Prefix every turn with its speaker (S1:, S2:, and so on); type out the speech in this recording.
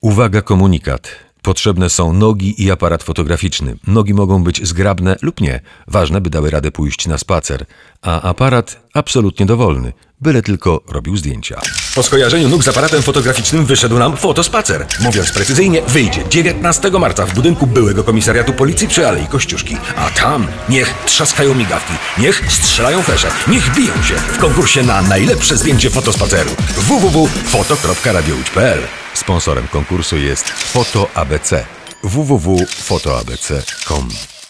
S1: Uwaga, komunikat. Potrzebne są nogi i aparat fotograficzny. Nogi mogą być zgrabne lub nie. Ważne, by dały radę pójść na spacer. A aparat absolutnie dowolny. Byle tylko robił zdjęcia.
S2: Po skojarzeniu nóg z aparatem fotograficznym wyszedł nam fotospacer. Mówiąc precyzyjnie, wyjdzie 19 marca w budynku byłego komisariatu policji przy Alei Kościuszki. A tam niech trzaskają migawki, niech strzelają flesze, niech biją się w konkursie na najlepsze zdjęcie fotospaceru. www.foto.radiołódź.pl.
S1: Sponsorem konkursu jest Foto ABC. www.fotoabc.com